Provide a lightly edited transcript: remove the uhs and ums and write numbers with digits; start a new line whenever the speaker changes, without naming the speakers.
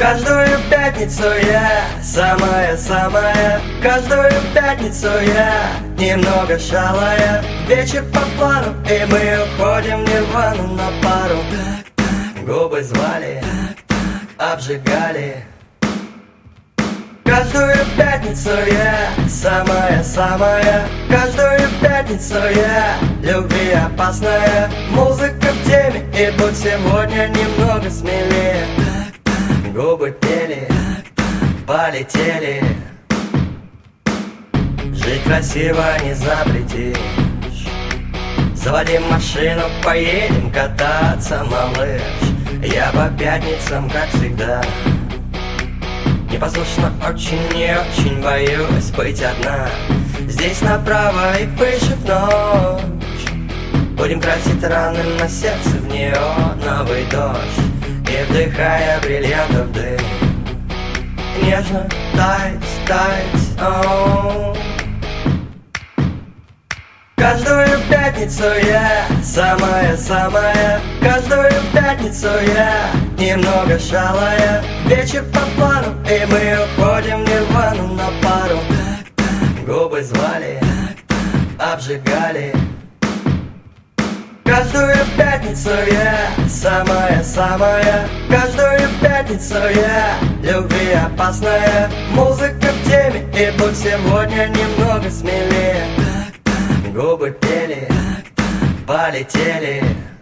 Каждую пятницу я самая-самая. Каждую пятницу я немного шалая. Вечер по плану, и мы уходим в нирвану на пару. Губы звали, обжигали. Каждую пятницу я самая-самая. Каждую пятницу я любви опасная. Музыка в теме, и будь сегодня немного смелее. Губы пели, полетели. Жить красиво не запретишь. Заводи машину, поедем кататься, малыш. Я по пятницам, как всегда. Непослушно очень и очень боюсь быть одна. Здесь направо и выше в ночь. Будем красить раны на сердце в неоновый дождь. И вдыхая бриллиантов дым, нежно тать, оу. Каждую пятницу я самая-самая. Каждую пятницу я немного шалая. Вечер по плану, и мы уходим в нирвану на пару. Губы звали, обжигали. Каждую пятницу я самая-самая. Каждую пятницу я любви опасная. Музыка в теме, и будь сегодня немного смелее. Губы пели, полетели.